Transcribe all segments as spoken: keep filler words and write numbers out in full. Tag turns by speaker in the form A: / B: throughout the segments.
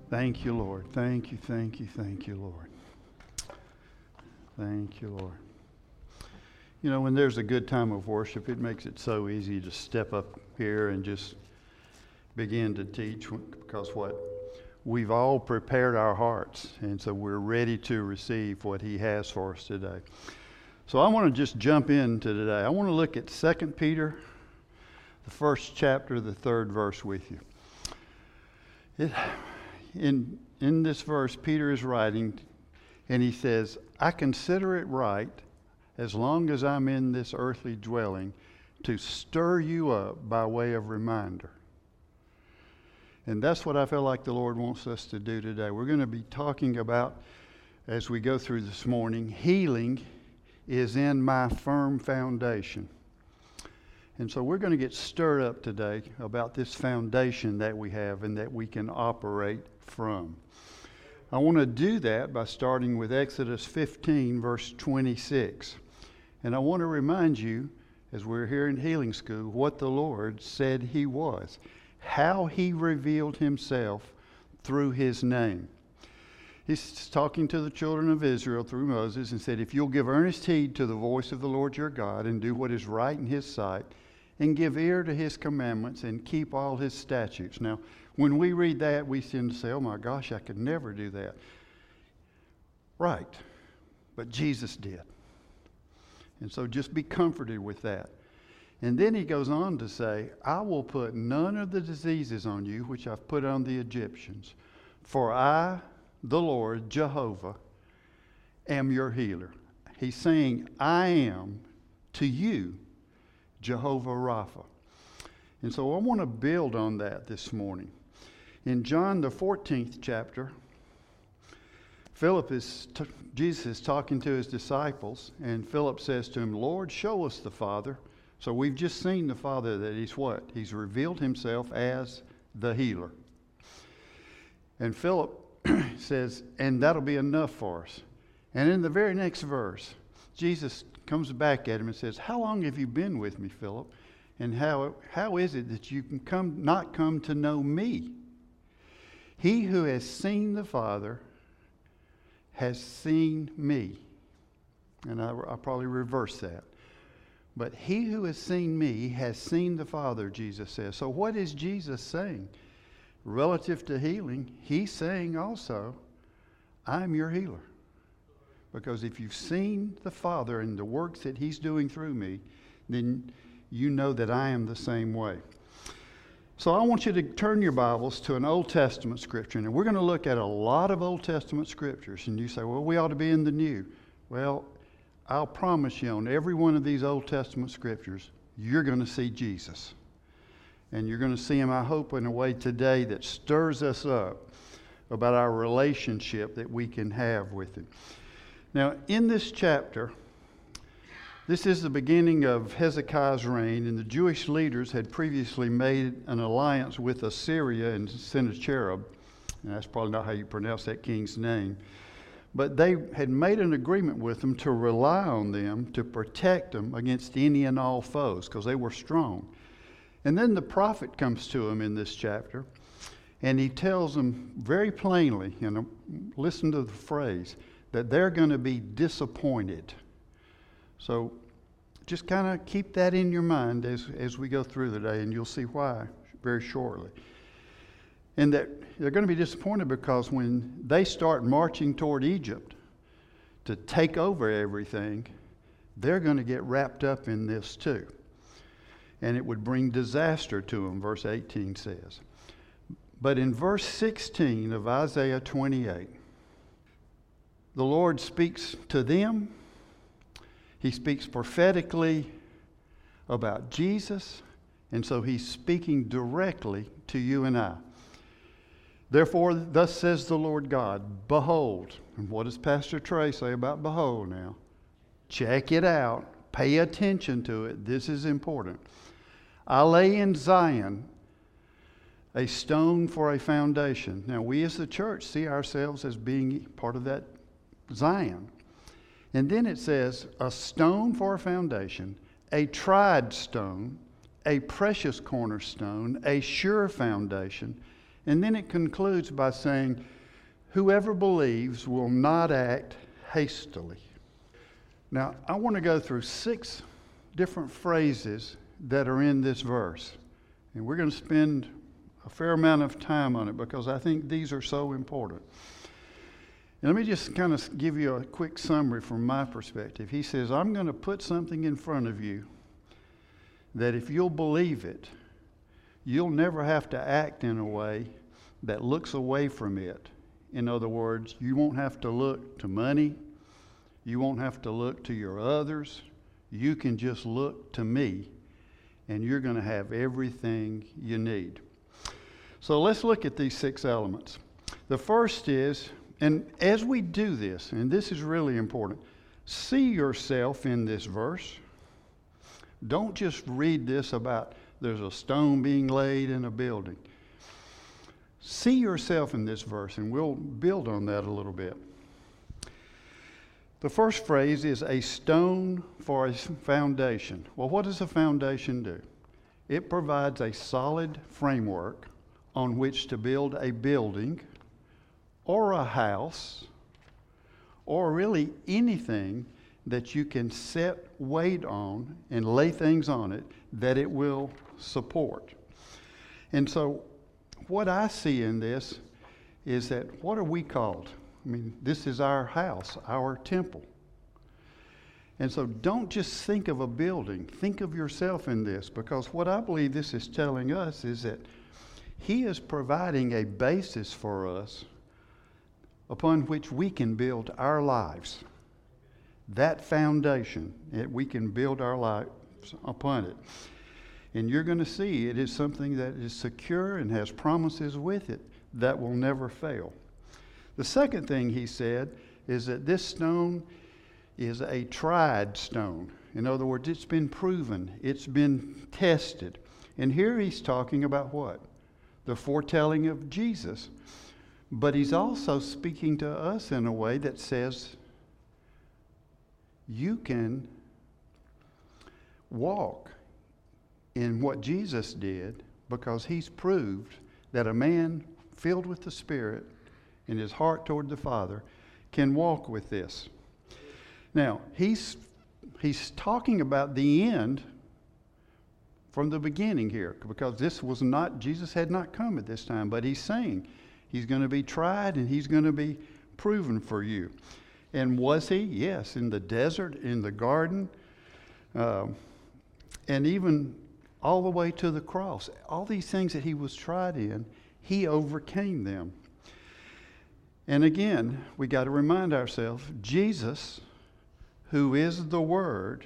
A: Thank you, Lord. Thank you, thank you, thank you, Lord. Thank you, Lord. You know, when there's a good time of worship, it makes it so easy to step up here and just begin to teach, because what? We've all prepared our hearts, and so we're ready to receive what He has for us today. So I want to just jump into today. I want to look at Second Peter, the first chapter, the third verse with you. It, in, in this verse, Peter is writing, and he says, I consider it right, as long as I'm in this earthly dwelling, to stir you up by way of reminder. And that's what I feel like the Lord wants us to do today. We're going to be talking about, as we go through this morning, healing is in my firm foundation. And so we're going to get stirred up today about this foundation that we have and that we can operate from. I want to do that by starting with Exodus fifteen, verse twenty-six. And I want to remind you, as we're here in Healing School, what the Lord said He was, how He revealed Himself through His name. He's talking to the children of Israel through Moses and said, if you'll give earnest heed to the voice of the Lord your God and do what is right in His sight, and give ear to His commandments and keep all His statutes. Now, when we read that, we tend to say, oh my gosh, I could never do that. Right. But Jesus did. And so just be comforted with that. And then He goes on to say, I will put none of the diseases on you which I've put on the Egyptians. For I, the Lord, Jehovah, am your healer. He's saying, I am to you Jehovah Rapha. And so I want to build on that this morning. In John the fourteenth chapter, Philip is, t- Jesus is talking to His disciples, and Philip says to him, Lord, show us the Father. So we've just seen the Father, that He's what? He's revealed Himself as the healer. And Philip says, and that'll be enough for us. And in the very next verse, Jesus comes back at him and says, how long have you been with me, Philip? And how how is it that you can come not come to know me? He who has seen the Father has seen me. And I, I'll probably reverse that. But he who has seen me has seen the Father, Jesus says. So what is Jesus saying? Relative to healing, He's saying also, I'm your healer. Because if you've seen the Father and the works that He's doing through me, then you know that I am the same way. So I want you to turn your Bibles to an Old Testament scripture. And we're going to look at a lot of Old Testament scriptures. And you say, well, we ought to be in the New. Well, I'll promise you on every one of these Old Testament scriptures, you're going to see Jesus. And you're going to see Him, I hope, in a way today that stirs us up about our relationship that we can have with Him. Now, in this chapter, this is the beginning of Hezekiah's reign, and the Jewish leaders had previously made an alliance with Assyria and Sennacherib, and that's probably not how you pronounce that king's name, but they had made an agreement with them to rely on them to protect them against any and all foes, because they were strong. And then the prophet comes to them in this chapter, and he tells them very plainly, you know, listen to the phrase, that they're going to be disappointed. So just kind of keep that in your mind as, as we go through the day, and you'll see why very shortly. And that they're going to be disappointed because when they start marching toward Egypt to take over everything, they're going to get wrapped up in this too. And it would bring disaster to them, verse eighteen says. But in verse sixteen of Isaiah twenty-eight, the Lord speaks to them. He speaks prophetically about Jesus, and so He's speaking directly to you and I. Therefore, thus says the Lord God, behold. And what does Pastor Trey say about behold now? Check it out. Pay attention to it. This is important. I lay in Zion a stone for a foundation. Now, we as the church see ourselves as being part of that Zion. And then it says, a stone for a foundation, a tried stone, a precious cornerstone, a sure foundation, And then it concludes by saying, whoever believes will not act hastily. Now, I want to go through six different phrases that are in this verse. And we're going to spend a fair amount of time on it because I think these are so important. And let me just kind of give you a quick summary from my perspective. He says, I'm going to put something in front of you that if you'll believe it, you'll never have to act in a way that looks away from it. In other words, you won't have to look to money. You won't have to look to your others. You can just look to me, and you're going to have everything you need. So let's look at these six elements. The first is, and as we do this, and this is really important, see yourself in this verse. Don't just read this about there's a stone being laid in a building. See yourself in this verse, and we'll build on that a little bit. The first phrase is a stone for a foundation. Well, what does a foundation do? It provides a solid framework on which to build a building or a house or really anything that you can set weight on and lay things on it that it will support. And so what I see in this is that what are we called? I mean, this is our house, our temple. And so don't just think of a building. Think of yourself in this, because what I believe this is telling us is that He is providing a basis for us upon which we can build our lives. That foundation, that we can build our lives upon it. And you're going to see it is something that is secure and has promises with it that will never fail. The second thing he said is that this stone is a tried stone. In other words, it's been proven, it's been tested. And here he's talking about what? The foretelling of Jesus. But he's also speaking to us in a way that says, you can walk in what Jesus did because he's proved that a man filled with the Spirit in his heart toward the Father can walk with this. Now, he's he's talking about the end from the beginning here, because this was not, Jesus had not come at this time, but he's saying he's going to be tried and he's going to be proven for you. And was he? Yes, in the desert, in the garden, uh, and even all the way to the cross. All these things that he was tried in, he overcame them. And again, we got to remind ourselves, Jesus, who is the Word,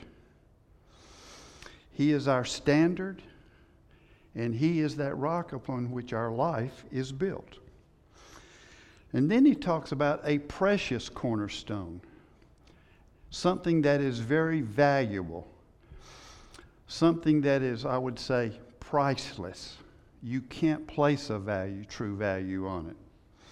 A: he is our standard, and he is that rock upon which our life is built. And then he talks about a precious cornerstone, something that is very valuable, something that is, I would say, priceless. You can't place a value, true value on it.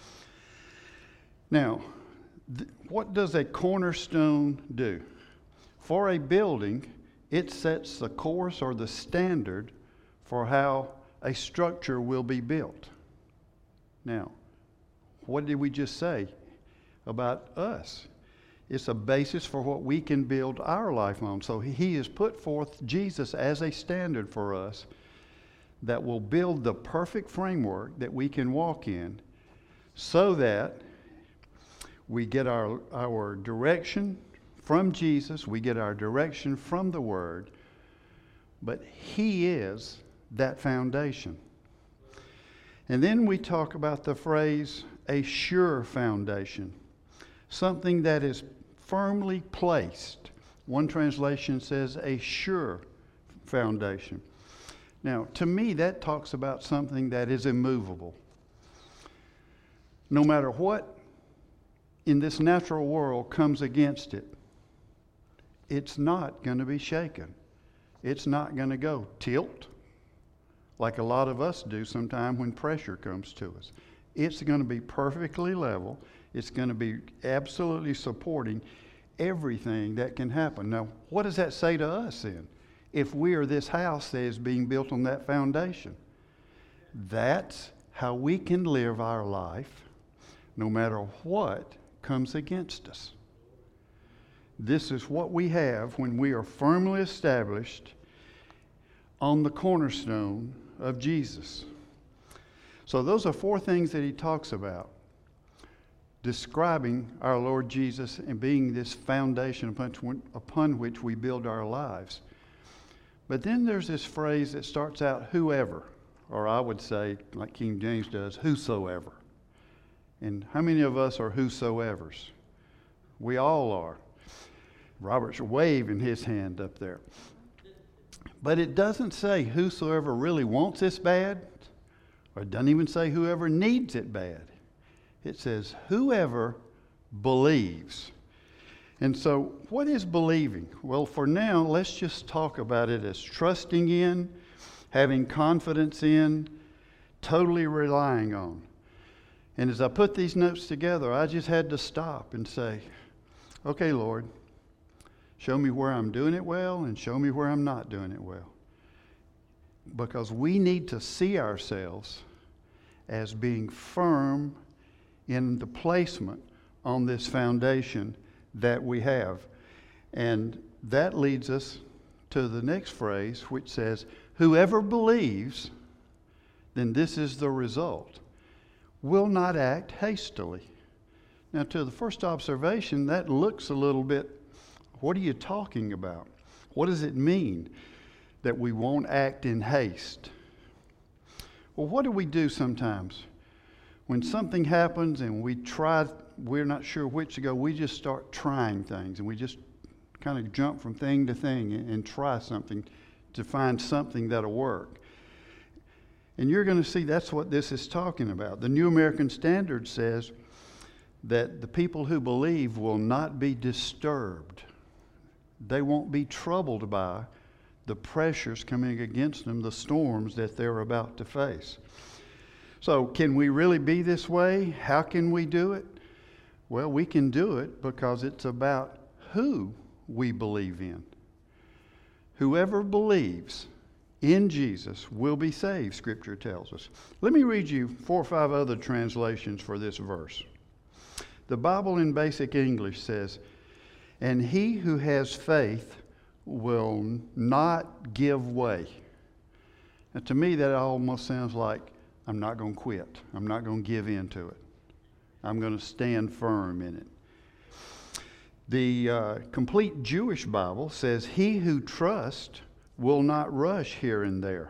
A: Now, th- what does a cornerstone do? For a building, it sets the course or the standard for how a structure will be built. Now, what did we just say about us? It's a basis for what we can build our life on. So he has put forth Jesus as a standard for us that will build the perfect framework that we can walk in, so that we get our, our direction from Jesus, we get our direction from the Word, but he is that foundation. And then we talk about the phrase, a sure foundation, something that is firmly placed. One translation says a sure foundation. Now, to me, that talks about something that is immovable. No matter what in this natural world comes against it, it's not going to be shaken. It's not going to go tilt like a lot of us do sometimes when pressure comes to us. It's going to be perfectly level. It's going to be absolutely supporting everything that can happen. Now, what does that say to us then? If we are this house that is being built on that foundation, that's how we can live our life no matter what comes against us. This is what we have when we are firmly established on the cornerstone of Jesus. So those are four things that he talks about, describing our Lord Jesus and being this foundation upon, upon which we build our lives. But then there's this phrase that starts out, whoever, or I would say, like King James does, whosoever. And how many of us are whosoevers? We all are. Robert's waving his hand up there. But it doesn't say whosoever really wants this bad, or it doesn't even say whoever needs it bad. It says whoever believes. And so what is believing? Well, for now, let's just talk about it as trusting in, having confidence in, totally relying on. And as I put these notes together, I just had to stop and say, okay, Lord, show me where I'm doing it well and show me where I'm not doing it well. Because we need to see ourselves as being firm in the placement on this foundation that we have. And that leads us to the next phrase, which says, whoever believes, then this is the result, will not act hastily. Now, to the first observation, that looks a little bit, what are you talking about? What does it mean that we won't act in haste? Well, what do we do sometimes? When something happens and we try, we're not sure which to go, we just start trying things and we just kind of jump from thing to thing and, and try something to find something that'll work. And you're going to see that's what this is talking about. The New American Standard says that the people who believe will not be disturbed. They won't be troubled by the pressures coming against them, the storms that they're about to face. So can we really be this way? How can we do it? Well, we can do it because it's about who we believe in. Whoever believes in Jesus will be saved, Scripture tells us. Let me read you four or five other translations for this verse. The Bible in Basic English says, and he who has faith will not give way. Now, to me, that almost sounds like I'm not going to quit. I'm not going to give in to it. I'm going to stand firm in it. The uh, Complete Jewish Bible says, he who trusts will not rush here and there.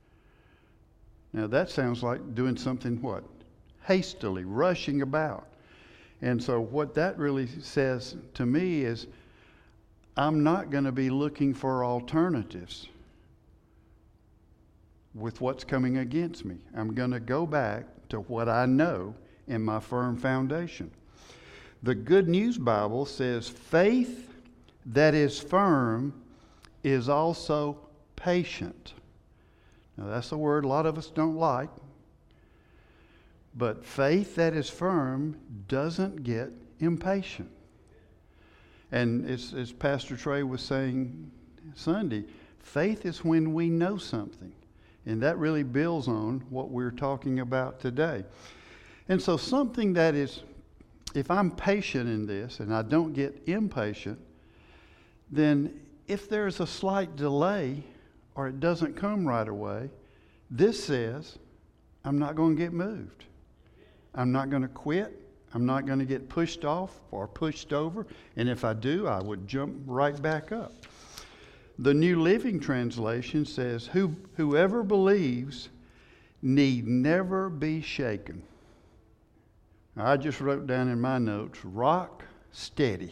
A: Now, that sounds like doing something, what? Hastily, rushing about. And so what that really says to me is, I'm not going to be looking for alternatives with what's coming against me. I'm going to go back to what I know in my firm foundation. The Good News Bible says faith that is firm is also patient. Now that's a word a lot of us don't like. But faith that is firm doesn't get impatient. And as, as Pastor Trey was saying Sunday, faith is when we know something. And that really builds on what we're talking about today. And so something that is, if I'm patient in this and I don't get impatient, then if there's a slight delay or it doesn't come right away, this says I'm not going to get moved. I'm not going to quit. I'm not going to get pushed off or pushed over. And if I do, I would jump right back up. The New Living Translation says, Who, whoever believes need never be shaken. I just wrote down in my notes, rock steady.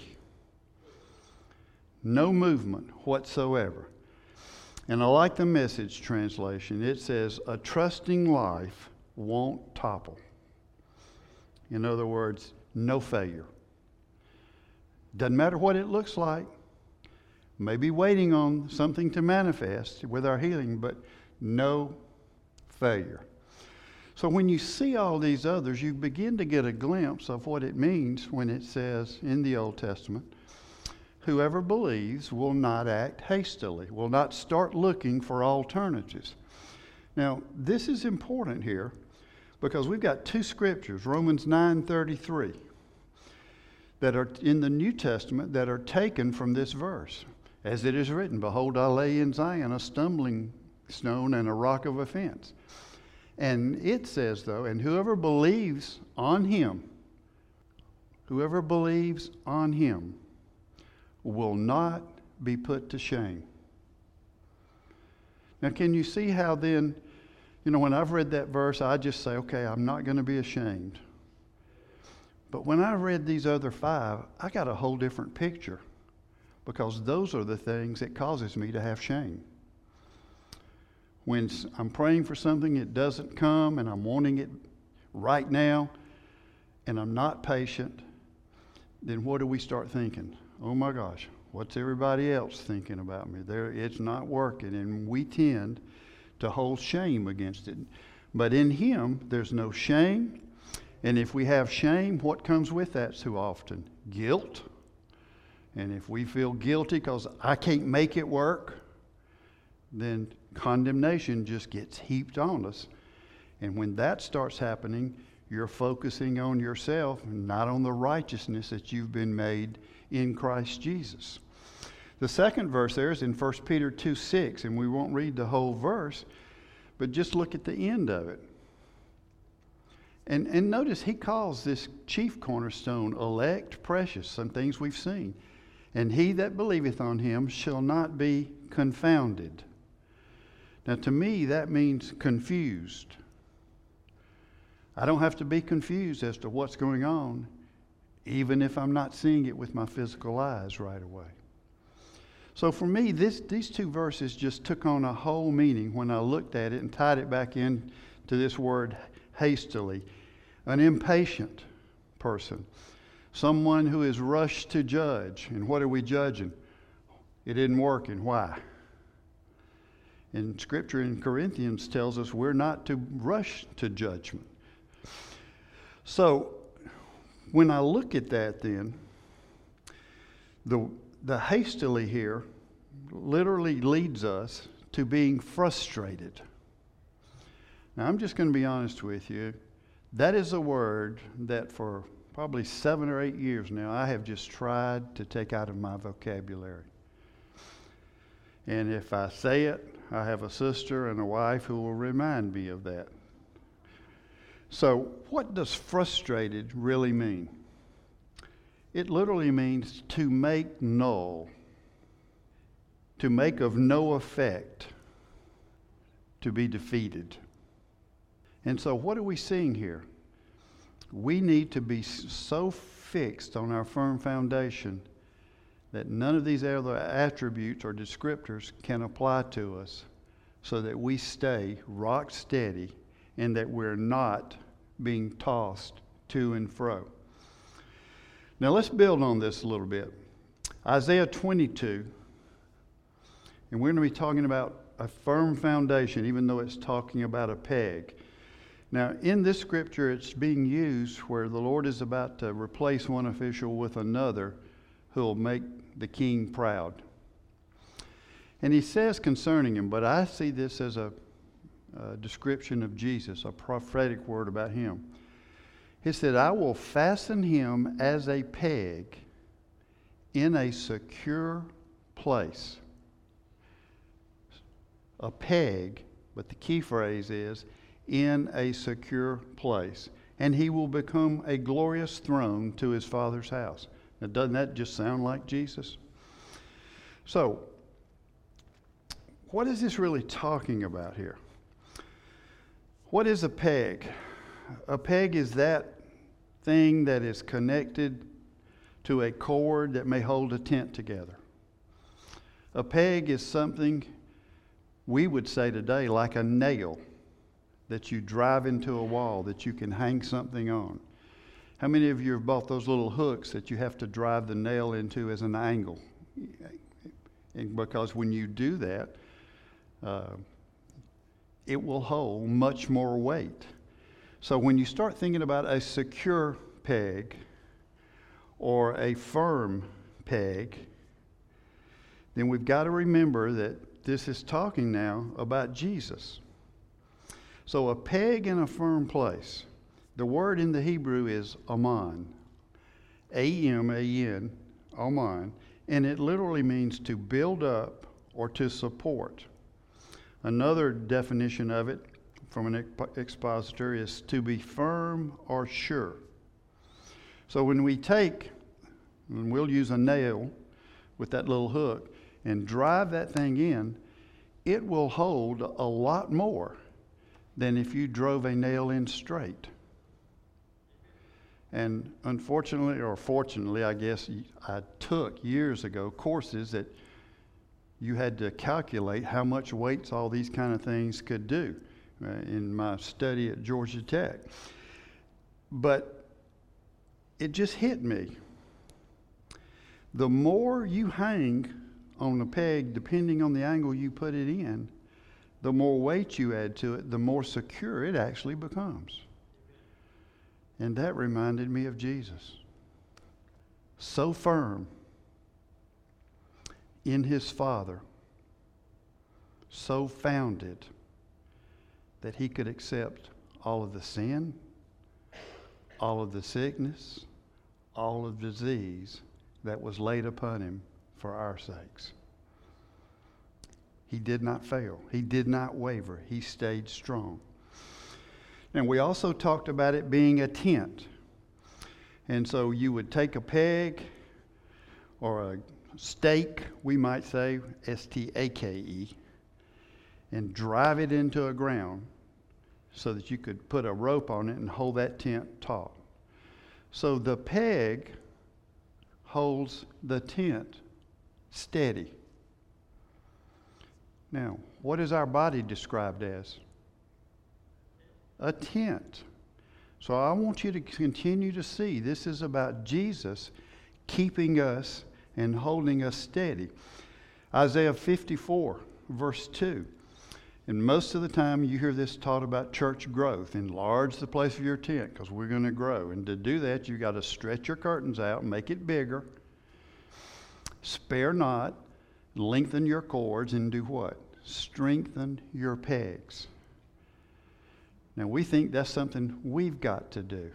A: No movement whatsoever. And I like the Message translation. It says, a trusting life won't topple. In other words, no failure. Doesn't matter what it looks like. Maybe waiting on something to manifest with our healing, but no failure. So when you see all these others, you begin to get a glimpse of what it means when it says in the Old Testament, whoever believes will not act hastily, will not start looking for alternatives. Now, this is important here. Because we've got two scriptures, Romans nine thirty-three, that are in the New Testament that are taken from this verse. As it is written, behold, I lay in Zion a stumbling stone and a rock of offense. And it says, though, and whoever believes on him, whoever believes on him will not be put to shame. Now, can you see how then, you know, when I've read that verse, I just say, okay, I'm not going to be ashamed. But when I read these other five, I got a whole different picture, because those are the things that causes me to have shame. When I'm praying for something, it doesn't come, and I'm wanting it right now, and I'm not patient, then what do we start thinking? Oh my gosh, what's everybody else thinking about me? There, it's not working, and we tend to hold shame against it. But in him, there's no shame. And if we have shame, what comes with that so often? Guilt. And if we feel guilty because I can't make it work, then condemnation just gets heaped on us. And when that starts happening, you're focusing on yourself and not on the righteousness that you've been made in Christ Jesus. The second verse there is in First Peter two six, and we won't read the whole verse, but just look at the end of it. And, and notice he calls this chief cornerstone elect, precious, some things we've seen. And he that believeth on him shall not be confounded. Now to me that means confused. I don't have to be confused as to what's going on, even if I'm not seeing it with my physical eyes right away. So for me, this, these two verses just took on a whole meaning when I looked at it and tied it back in to this word hastily. An impatient person. Someone who is rushed to judge. And what are we judging? It isn't working. Why? And Scripture in Corinthians tells us we're not to rush to judgment. So when I look at that then, the The hastily here literally leads us to being frustrated. Now, I'm just going to be honest with you. That is a word that for probably seven or eight years now, I have just tried to take out of my vocabulary. And if I say it, I have a sister and a wife who will remind me of that. So, what does frustrated really mean? It literally means to make null, to make of no effect, to be defeated. And so what are we seeing here? We need to be so fixed on our firm foundation that none of these other attributes or descriptors can apply to us, so that we stay rock steady and that we're not being tossed to and fro. Now let's build on this a little bit. Isaiah twenty-two, and we're going to be talking about a firm foundation, even though it's talking about a peg. Now in this scripture, it's being used where the Lord is about to replace one official with another who will make the king proud. And he says concerning him, but I see this as a, a description of Jesus, a prophetic word about him. He said, I will fasten him as a peg in a secure place. A peg, but the key phrase is, in a secure place. And he will become a glorious throne to his Father's house. Now, doesn't that just sound like Jesus? So, what is this really talking about here? What is a peg? A peg is that thing that is connected to a cord that may hold a tent together. A peg is something we would say today like a nail that you drive into a wall that you can hang something on. How many of you have bought those little hooks that you have to drive the nail into as an angle? And because when you do that, uh, it will hold much more weight. So when you start thinking about a secure peg or a firm peg, then we've got to remember that this is talking now about Jesus. So a peg in a firm place. The word in the Hebrew is aman. A M A N, aman. And it literally means to build up or to support. Another definition of it from an expositor is to be firm or sure. So when we take, and we'll use a nail with that little hook and drive that thing in, it will hold a lot more than if you drove a nail in straight. And unfortunately, or fortunately, I guess, I took years ago courses that you had to calculate how much weights all these kind of things could do uh, in my study at Georgia Tech. But it just hit me. The more you hang on a peg, depending on the angle you put it in, the more weight you add to it, the more secure it actually becomes. And that reminded me of Jesus. So firm in his Father, so founded that he could accept all of the sin, all of the sickness, all of the disease that was laid upon him for our sakes. He did not fail. He did not waver. He stayed strong. And we also talked about it being a tent. And so you would take a peg or a stake, we might say, S T A K E, and drive it into a ground so that you could put a rope on it and hold that tent taut. So the peg holds the tent steady. Now, what is our body described as? A tent. So I want you to continue to see this is about Jesus keeping us and holding us steady. Isaiah fifty-four, verse two. And most of the time you hear this taught about church growth. Enlarge the place of your tent because we're going to grow. And to do that, you've got to stretch your curtains out, make it bigger. Spare not, lengthen your cords, and do what? Strengthen your pegs. Now, we think that's something we've got to do.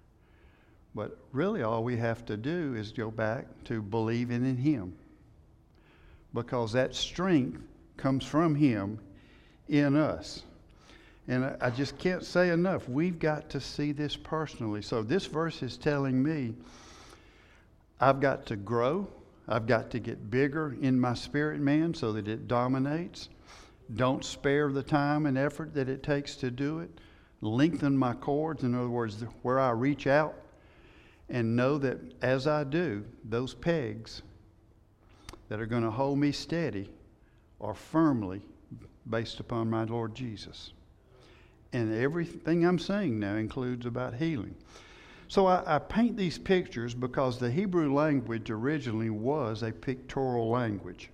A: But really all we have to do is go back to believing in him. Because that strength comes from him in us. And I, I just can't say enough. We've got to see this personally. So this verse is telling me I've got to grow. I've got to get bigger in my spirit man so that it dominates. Don't spare the time and effort that it takes to do it. Lengthen my cords, in other words, where I reach out, and know that as I do, those pegs that are going to hold me steady are firmly based upon my Lord Jesus. And everything I'm saying now includes about healing. So I, I paint these pictures because the Hebrew language originally was a pictorial language.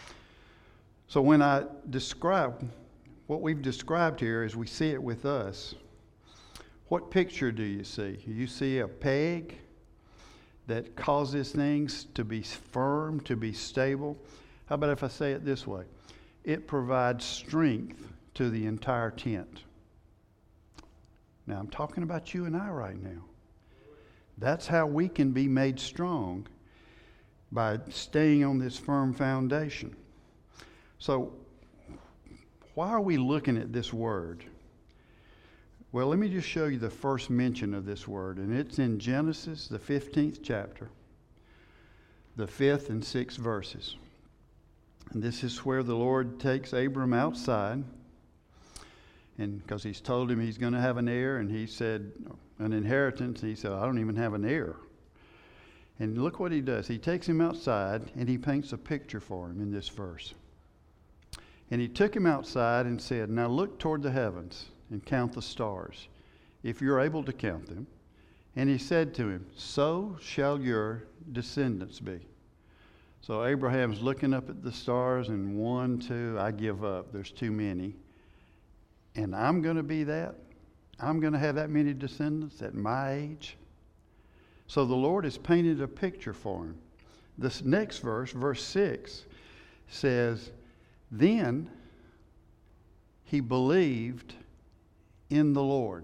A: So when I describe what we've described here as we see it with us, what picture do you see? You see a peg that causes things to be firm, to be stable. How about if I say it this way? It provides strength to the entire tent. Now I'm talking about you and I right now. That's how we can be made strong, by staying on this firm foundation. So why are we looking at this word? Well, let me just show you the first mention of this word, and it's in Genesis, the fifteenth chapter, the fifth and sixth verses. And this is where the Lord takes Abram outside, and because he's told him he's going to have an heir, and he said, an inheritance, and he said, I don't even have an heir. And look what he does. He takes him outside, and he paints a picture for him in this verse. And he took him outside and said, now look toward the heavens and count the stars, if you're able to count them. And he said to him, so shall your descendants be. So Abraham's looking up at the stars, and one, two, I give up. There's too many. And I'm going to be that? I'm going to have that many descendants at my age? So the Lord has painted a picture for him. This next verse, verse six, says, then he believed in the Lord.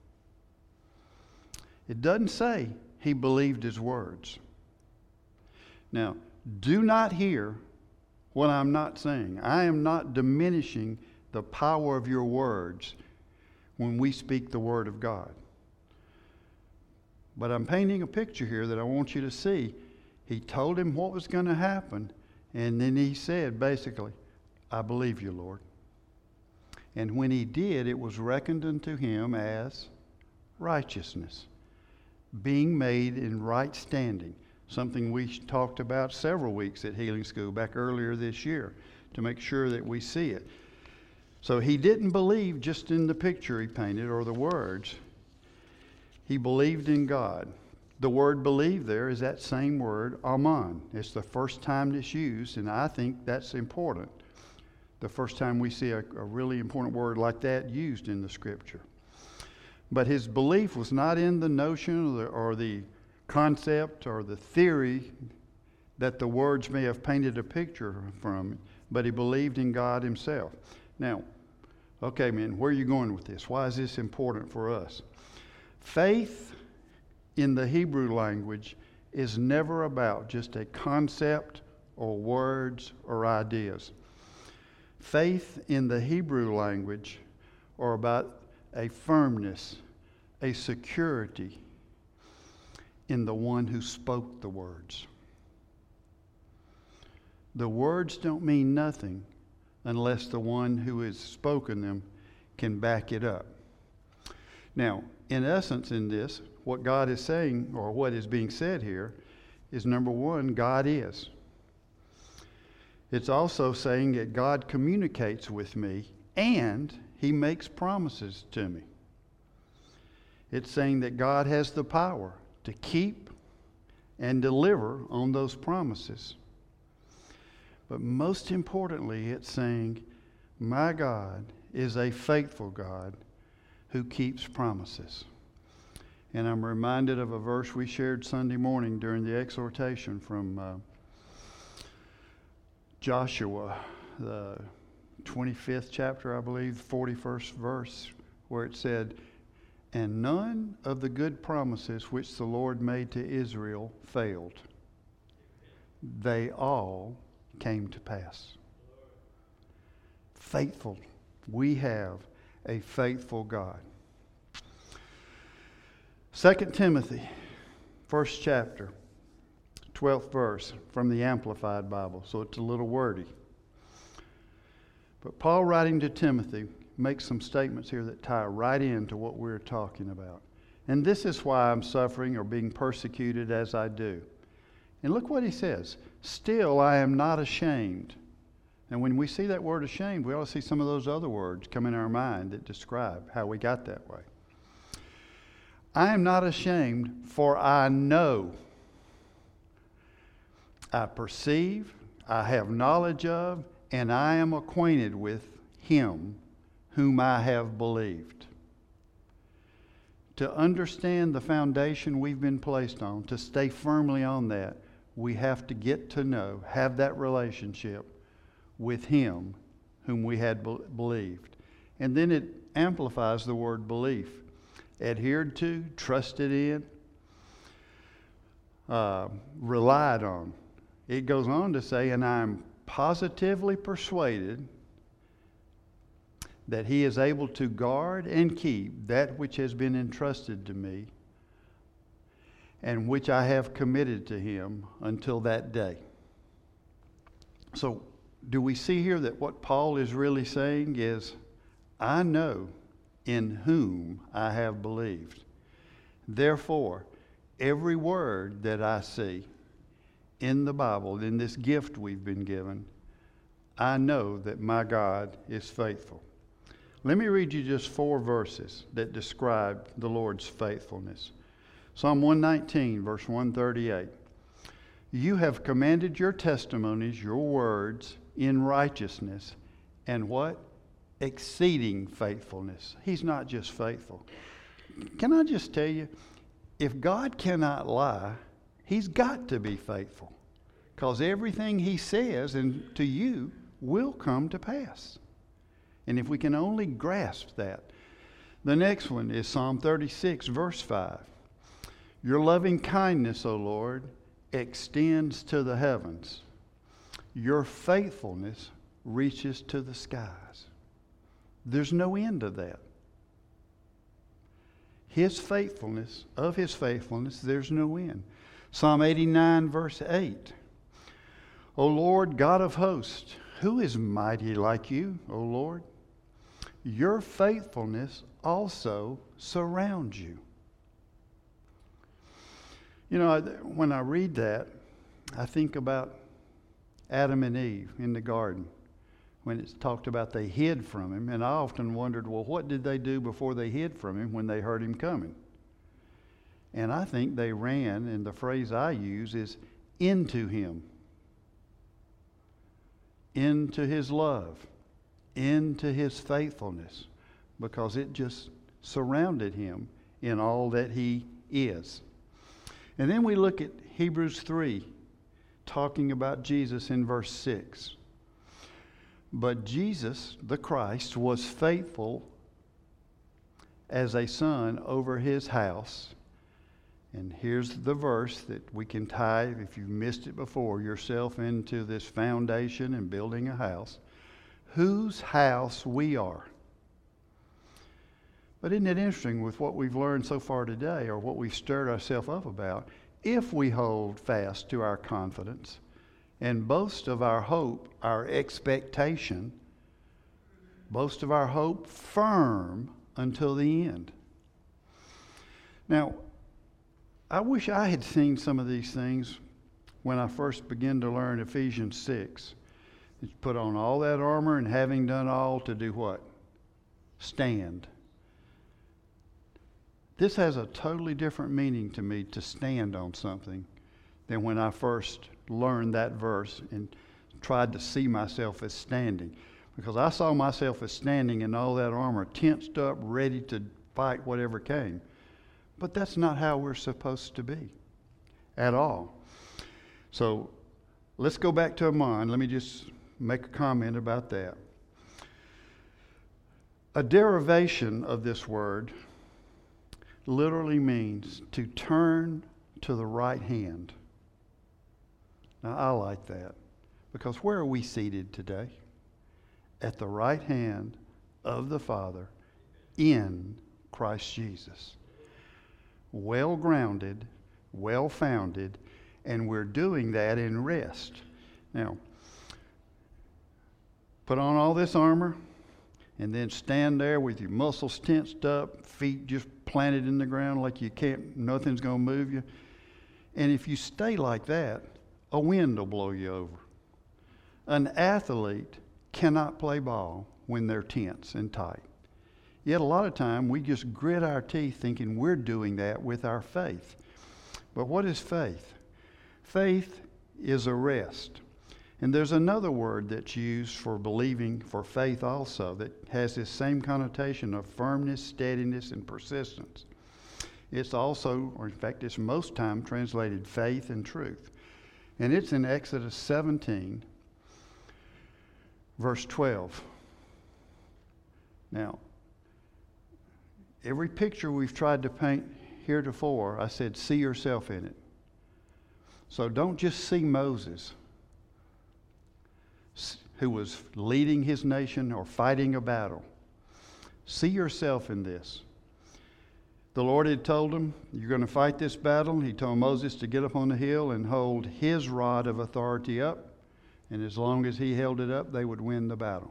A: It doesn't say he believed his words. Now, do not hear what I'm not saying. I am not diminishing the power of your words when we speak the Word of God. But I'm painting a picture here that I want you to see. He told him what was going to happen, and then he said, basically, I believe you, Lord. And when he did, it was reckoned unto him as righteousness, being made in right standing, something we talked about several weeks at Healing School back earlier this year to make sure that we see it. So he didn't believe just in the picture he painted or the words. He believed in God. The word believe there is that same word, aman. It's the first time it's used, and I think that's important. The first time we see a, a really important word like that used in the Scripture. But his belief was not in the notion or the, or the concept or the theory that the words may have painted a picture from, but he believed in God himself. Now, okay, man, where are you going with this? Why is this important for us? Faith in the Hebrew language is never about just a concept or words or ideas. Faith in the Hebrew language are about a firmness, a security in the one who spoke the words. The words don't mean nothing unless the one who has spoken them can back it up. Now, in essence in this, what God is saying, or what is being said here, is number one, God is. It's also saying that God communicates with me and he makes promises to me. It's saying that God has the power to keep and deliver on those promises. But most importantly, it's saying, my God is a faithful God who keeps promises. And I'm reminded of a verse we shared Sunday morning during the exhortation from uh, Joshua, the twenty-fifth chapter, I believe, forty-first verse, where it said, and none of the good promises which the Lord made to Israel failed. They all came to pass. Faithful. We have a faithful God. Second Timothy, first chapter, twelfth verse from the Amplified Bible, so it's a little wordy. But Paul, writing to Timothy, makes some statements here that tie right into what we're talking about. And this is why I'm suffering or being persecuted as I do. And look what he says. Still, I am not ashamed. And when we see that word ashamed, we ought to see some of those other words come in our mind that describe how we got that way. I am not ashamed, for I know, I perceive, I have knowledge of, and I am acquainted with him whom I have believed. To understand the foundation we've been placed on, to stay firmly on that, we have to get to know, have that relationship with him whom we had be- believed. And then it amplifies the word belief. Adhered to, trusted in, uh, relied on. It goes on to say, and I am positively persuaded that he is able to guard and keep that which has been entrusted to me and which I have committed to him until that day. So, do we see here that what Paul is really saying is, I know in whom I have believed. Therefore, every word that I see in the Bible, in this gift we've been given, I know that my God is faithful. Let me read you just four verses that describe the Lord's faithfulness. Psalm one nineteen, verse one thirty-eight. You have commanded your testimonies, your words, in righteousness, and what? Exceeding faithfulness. He's not just faithful. Can I just tell you, if God cannot lie, he's got to be faithful, because everything he says and to you will come to pass. And if we can only grasp that, The next one is Psalm thirty-six, verse five. Your loving kindness, O Lord, extends to the heavens. Your faithfulness reaches to the skies. There's no end to that. His faithfulness, of His faithfulness, there's no end. Psalm eighty-nine, verse eight. O Lord, God of hosts, who is mighty like you, O Lord? Your faithfulness also surrounds you. You know, when I read that, I think about Adam and Eve in the garden when it's talked about they hid from him. And I often wondered, well, what did they do before they hid from him when they heard him coming? And I think they ran, and the phrase I use is into him, into his love, into his faithfulness, because it just surrounded him in all that he is. And then we look at Hebrews three, talking about Jesus in verse six. But Jesus, the Christ, was faithful as a son over his house. And here's the verse that we can tie, if you've missed it before, yourself into this foundation and building a house. Whose house we are. But isn't it interesting with what we've learned so far today, or what we've stirred ourselves up about? If we hold fast to our confidence and boast of our hope, our expectation, boast of our hope firm until the end. Now, I wish I had seen some of these things when I first began to learn Ephesians six. It's put on all that armor, and having done all, to do what? Stand. This has a totally different meaning to me, to stand on something, than when I first learned that verse and tried to see myself as standing. Because I saw myself as standing in all that armor, tensed up, ready to fight whatever came. But that's not how we're supposed to be at all. So let's go back to Amon. Let me just make a comment about that. A derivation of this word literally means to turn to the right hand. Now, I like that, because where are we seated today? At the right hand of the Father in Christ Jesus. Well grounded, well founded, and we're doing that in rest. Now, put on all this armor, and then stand there with your muscles tensed up, feet just planted in the ground like you can't, nothing's going to move you. And if you stay like that, a wind will blow you over. An athlete cannot play ball when they're tense and tight. Yet a lot of time we just grit our teeth thinking we're doing that with our faith. But what is faith? Faith is a rest. And there's another word that's used for believing, for faith also, that has this same connotation of firmness, steadiness, and persistence. It's also, or in fact, it's most time translated faith and truth. And it's in Exodus seventeen, verse twelve. Now, every picture we've tried to paint heretofore, I said, see yourself in it. So don't just see Moses, who was leading his nation or fighting a battle. See yourself in this. The Lord had told him, you're going to fight this battle. He told Moses to get up on the hill and hold his rod of authority up. And as long as he held it up, they would win the battle.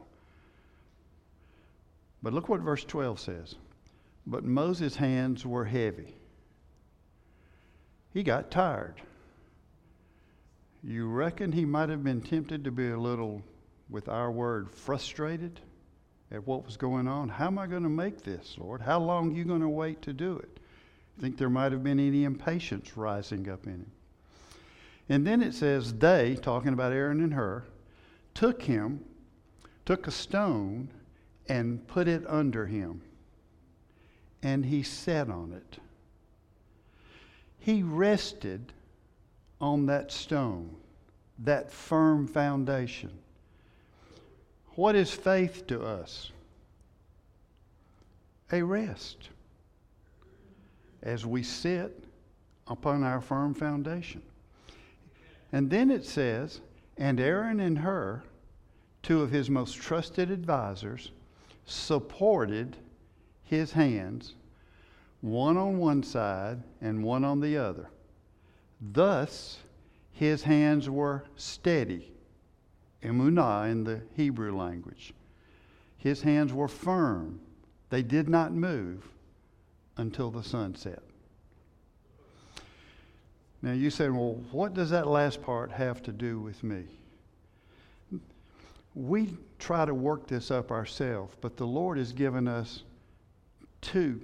A: But look what verse twelve says. But Moses' hands were heavy. He got tired. You reckon he might have been tempted to be a little, with our word, frustrated at what was going on? How am I going to make this, Lord? How long are you going to wait to do it? Think there might have been any impatience rising up in him. And then it says, they, talking about Aaron and Hur, took him, took a stone, and put it under him. And he sat on it. He rested on that stone, that firm foundation. What is faith to us? a rest as we sit upon our firm foundation. And then it says, and Aaron and Hur, two of his most trusted advisors, supported his hands, one on one side and one on the other. Thus, his hands were steady, emunah in the Hebrew language. His hands were firm. They did not move until the sun set. Now you say, well, what does that last part have to do with me? We try to work this up ourselves, but the Lord has given us two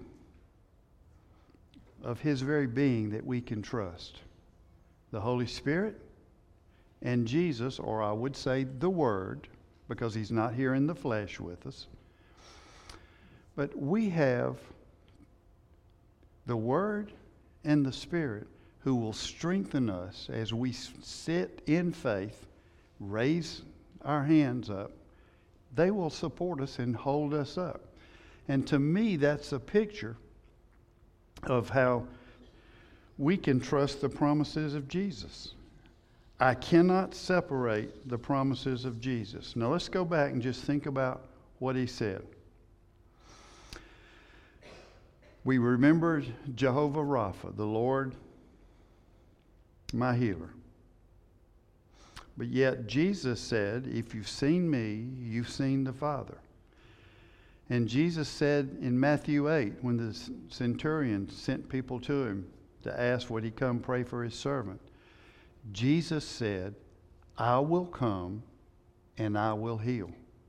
A: of His very being that we can trust. The Holy Spirit and Jesus, or I would say the Word, because He's not here in the flesh with us. But we have the Word and the Spirit who will strengthen us as we sit in faith, raise our hands up. They will support us and hold us up. And to me, that's a picture of how we can trust the promises of Jesus. I cannot separate the promises of Jesus. Now let's go back and just think about what He said. We remember Jehovah Rapha, the Lord, my healer. But yet Jesus said, if you've seen me, you've seen the Father. And Jesus said in Matthew eight, when the centurion sent people to him to ask would he come pray for his servant, Jesus said, I will come and I will heal.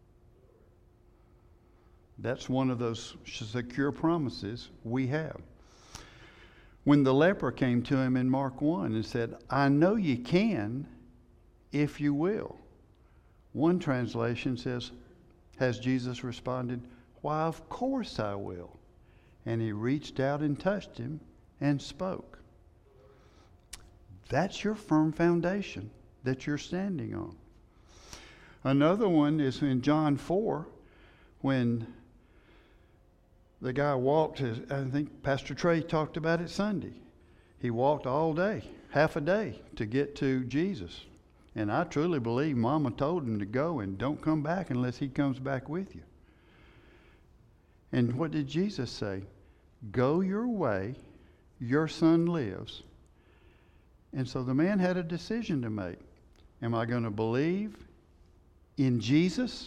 A: That's one of those secure promises we have. When the leper came to him in Mark one and said, I know you can if you will. One translation says, has Jesus responded, why, of course I will. And he reached out and touched him and spoke. That's your firm foundation that you're standing on. Another one is in John four, when the guy walked, his, I think Pastor Trey talked about it Sunday. He walked all day, half a day, to get to Jesus. And I truly believe Mama told him to go and don't come back unless he comes back with you. And what did Jesus say? Go your way, your son lives. And so the man had a decision to make. Am I going to believe in Jesus?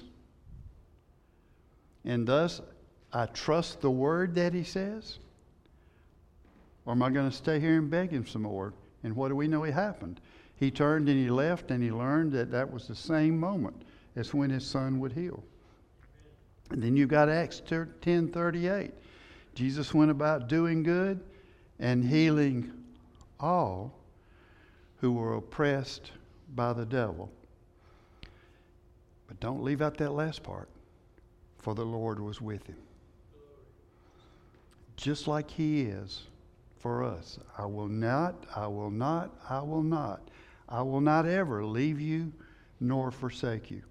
A: And thus I trust the word that he says? Or am I going to stay here and beg him some more? And what do we know it happened? He turned and he left, and he learned that that was the same moment as when his son would heal. And then you've got Acts ten thirty-eight. Jesus went about doing good and healing all who were oppressed by the devil. But don't leave out that last part, for the Lord was with him. Just like he is for us. I will not, I will not, I will not. I will not ever leave you nor forsake you.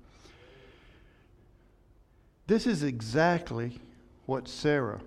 A: This is exactly what Sarah,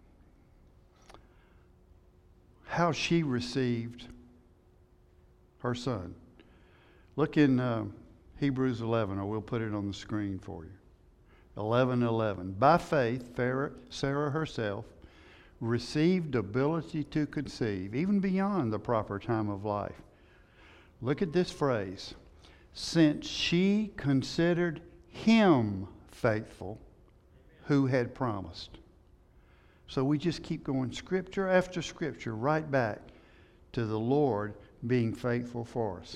A: how she received her son. Look in uh, Hebrews eleven, or we'll put it on the screen for you. eleven eleven. By faith, Sarah herself received ability to conceive, even beyond the proper time of life. Look at this phrase. Since she considered him faithful who had promised. So we just keep going scripture after scripture right back to the Lord being faithful for us.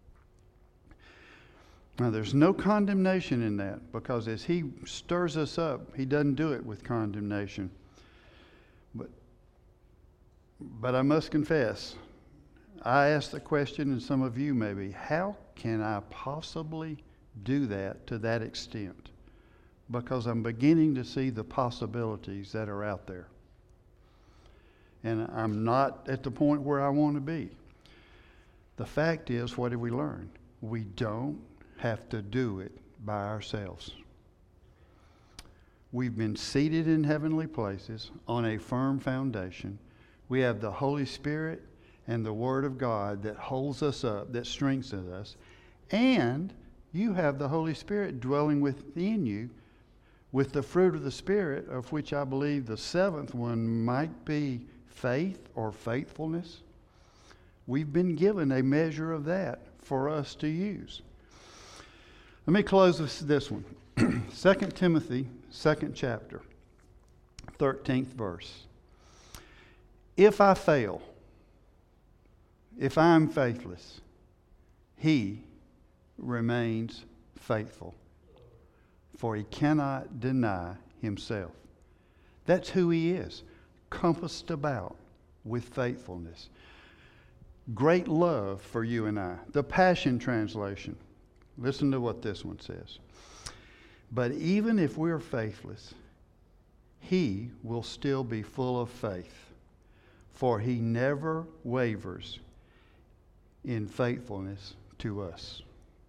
A: Now there's no condemnation in that, because as he stirs us up, he doesn't do it with condemnation. But, but I must confess, I asked the question, and some of you maybe, how can I possibly do that to that extent? Because I'm beginning to see the possibilities that are out there. And I'm not at the point where I want to be. The fact is, what did we learn? We don't have to do it by ourselves. We've been seated in heavenly places on a firm foundation. We have the Holy Spirit and the Word of God that holds us up, that strengthens us. And you have the Holy Spirit dwelling within you with the fruit of the Spirit, of which I believe the seventh one might be faith or faithfulness. We've been given a measure of that for us to use. Let me close with this one. Second Timothy, second chapter, thirteenth verse. If I fail, if I'm faithless, he remains faithful, for he cannot deny himself. That's who he is, compassed about with faithfulness. Great love for you and I. The Passion Translation. Listen to what this one says. But even if we're faithless, he will still be full of faith, for he never wavers in faithfulness to us.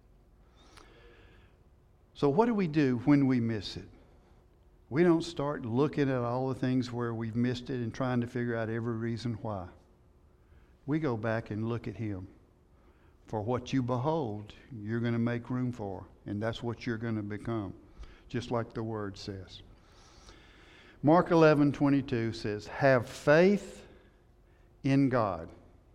A: So what do we do when we miss it? We don't start looking at all the things where we've missed it and trying to figure out every reason why. We go back and look at him. For what you behold, you're going to make room for, and that's what you're going to become, just like the Word says. Mark eleven twenty-two says, have faith in God.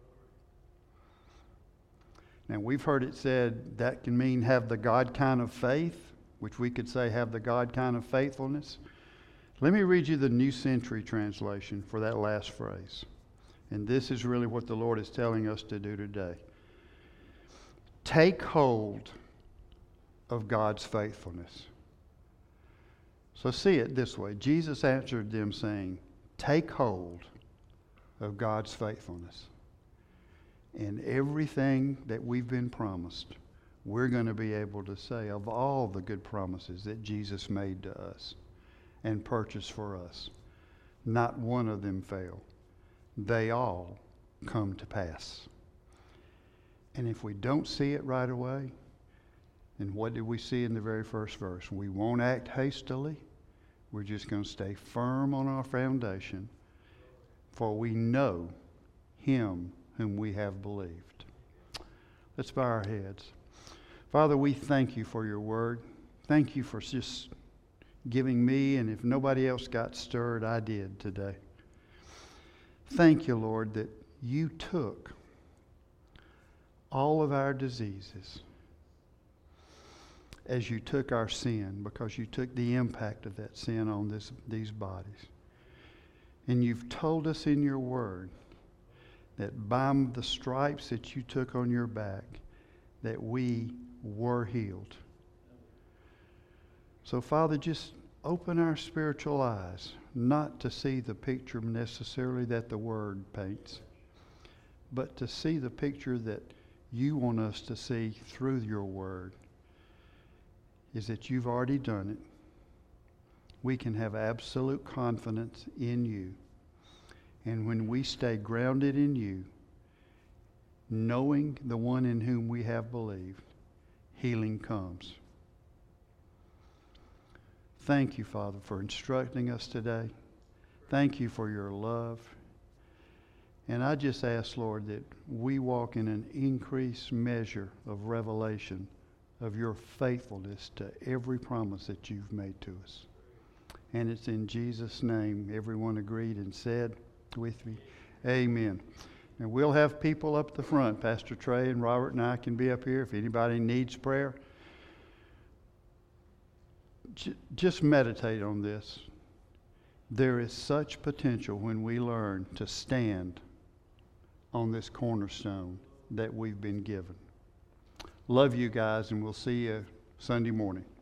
A: Now, we've heard it said that can mean have the God kind of faith, which we could say have the God kind of faithfulness. Let me read you the New Century Translation for that last phrase. And this is really what the Lord is telling us to do today. Take hold of God's faithfulness. So see it this way. Jesus answered them saying, take hold of God's faithfulness. And everything that we've been promised, we're going to be able to say of all the good promises that Jesus made to us and purchased for us, not one of them failed. They all come to pass. And if we don't see it right away, then what did we see in the very first verse? We won't act hastily. We're just going to stay firm on our foundation, for we know him whom we have believed. Let's bow our heads. Father, we thank you for your word. Thank you for just giving me, and if nobody else got stirred, I did today. Thank you, Lord, that you took all of our diseases as you took our sin, because you took the impact of that sin on this, these bodies. And you've told us in your word that by the stripes that you took on your back, that we were healed. So, Father, just open our spiritual eyes, not to see the picture necessarily that the word paints, but to see the picture that you want us to see through your word, is that you've already done it. We can have absolute confidence in you. And when we stay grounded in you, knowing the one in whom we have believed, healing comes. Thank you, Father, for instructing us today. Thank you for your love. And I just ask, Lord, that we walk in an increased measure of revelation of your faithfulness to every promise that you've made to us. And it's in Jesus' name everyone agreed and said with me, amen. And we'll have people up the front. Pastor Trey and Robert and I can be up here if anybody needs prayer. J- just meditate on this. There is such potential when we learn to stand on this cornerstone that we've been given. Love you guys, and we'll see you Sunday morning.